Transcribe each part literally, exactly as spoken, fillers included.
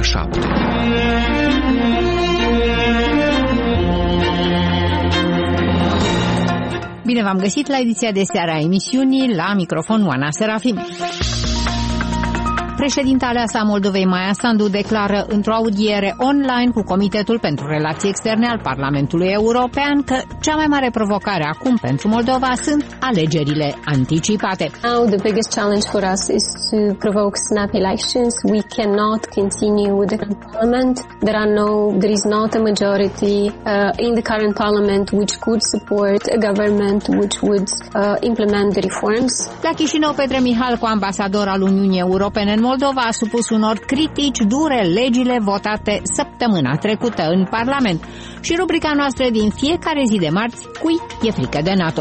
șapte. Bine v-am găsit la ediția de seară a emisiunii, la microfon Oana Serafim. Președinta aleasă a Moldovei, Maia Sandu, declară într-o audiere online cu Comitetul pentru Relații Externe al Parlamentului European că cea mai mare provocare acum pentru Moldova sunt alegerile anticipate. Now the biggest challenge for us is to provoke snap elections. We cannot continue with the current parliament. There are no, there is not a majority uh, in the current parliament which could support a government which would uh, implement the reforms. La Chișinău, Petre Mihalcu, ambasador al Uniunii Europene în Moldova, a supus unor critici dure legile votate săptămâna trecută în Parlament. Și rubrica noastră din fiecare zi de marți, cui e frică de NATO.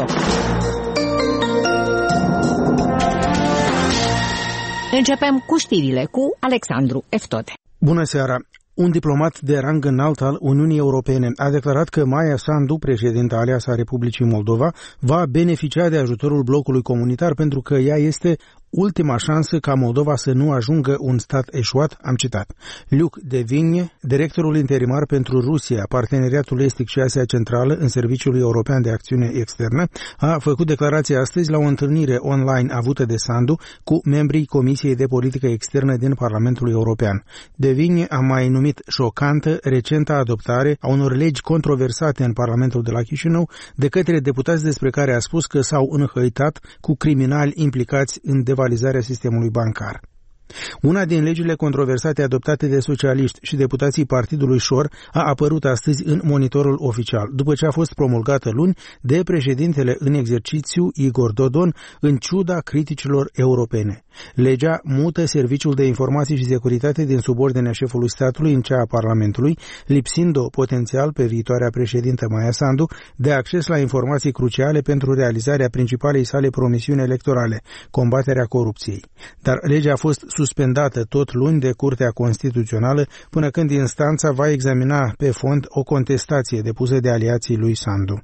Începem cu știrile cu Alexandru Eftode. Bună seara! Un diplomat de rang înalt al Uniunii Europene a declarat că Maia Sandu, președinta aleasă a Republicii Moldova, va beneficia de ajutorul blocului comunitar pentru că ea este ultima șansă ca Moldova să nu ajungă un stat eșuat, am citat. Luc de Vigne, directorul interimar pentru Rusia, Parteneriatul Estic și Asia Centrală în Serviciul European de Acțiune Externă, a făcut declarația astăzi la o întâlnire online avută de Sandu cu membrii Comisiei de Politică Externă din Parlamentul European. De Vigne a mai numit șocantă recenta adoptare a unor legi controversate în Parlamentul de la Chișinău de către deputați despre care a spus că s-au înhăitat cu criminali implicați în devalizarea sistemului bancar. Una din legile controversate adoptate de socialiști și deputații Partidului Șor a apărut astăzi în monitorul oficial, după ce a fost promulgată luni de președintele în exercițiu Igor Dodon, în ciuda criticilor europene. Legea mută Serviciul de Informații și Securitate din subordinea șefului statului în cea a Parlamentului, lipsind-o potențial pe viitoarea președintă Maia Sandu de acces la informații cruciale pentru realizarea principalei sale promisiuni electorale, combaterea corupției. Dar legea a fost suspendată tot luni de Curtea Constituțională până când instanța va examina pe fond o contestație depusă de aliații lui Sandu.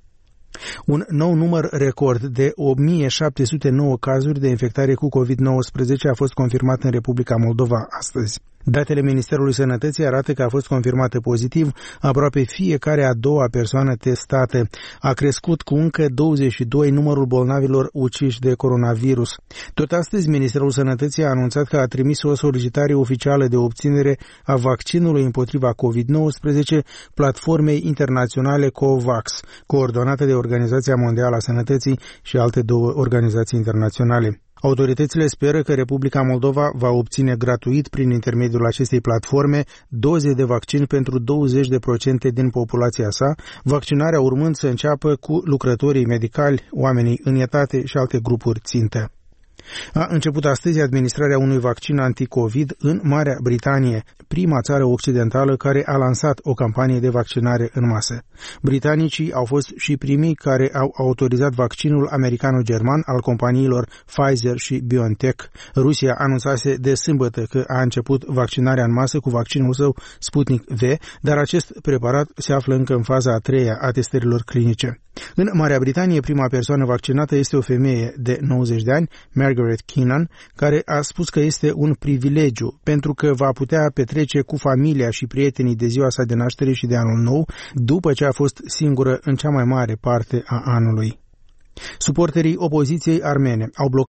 Un nou număr record de o mie șapte sute nouă cazuri de infectare cu covid nouăsprezece a fost confirmat în Republica Moldova astăzi. Datele Ministerului Sănătății arată că a fost confirmată pozitiv aproape fiecare a doua persoană testată. A crescut cu încă douăzeci și doi numărul bolnavilor uciși de coronavirus. Tot astăzi, Ministerul Sănătății a anunțat că a trimis o solicitare oficială de obținere a vaccinului împotriva covid nouăsprezece platformei internaționale COVAX, coordonată de Organizația Mondială a Sănătății și alte două organizații internaționale. Autoritățile speră că Republica Moldova va obține gratuit prin intermediul acestei platforme doze de vaccin pentru douăzeci de procente din populația sa, vaccinarea urmând să înceapă cu lucrătorii medicali, oamenii în etate și alte grupuri țintă. A început astăzi administrarea unui vaccin anti-COVID în Marea Britanie, prima țară occidentală care a lansat o campanie de vaccinare în masă. Britanicii au fost și primii care au autorizat vaccinul americano-german al companiilor Pfizer și BioNTech. Rusia anunțase de sâmbătă că a început vaccinarea în masă cu vaccinul său Sputnik V, dar acest preparat se află încă în faza a treia a testărilor clinice. În Marea Britanie, prima persoană vaccinată este o femeie de nouăzeci de ani, Margaret Keenan, care a spus că este un privilegiu pentru că va putea petrece cu familia și prietenii de ziua sa de naștere și de anul nou, după ce a fost singură în cea mai mare parte a anului. Suporterii opoziției armene au blocat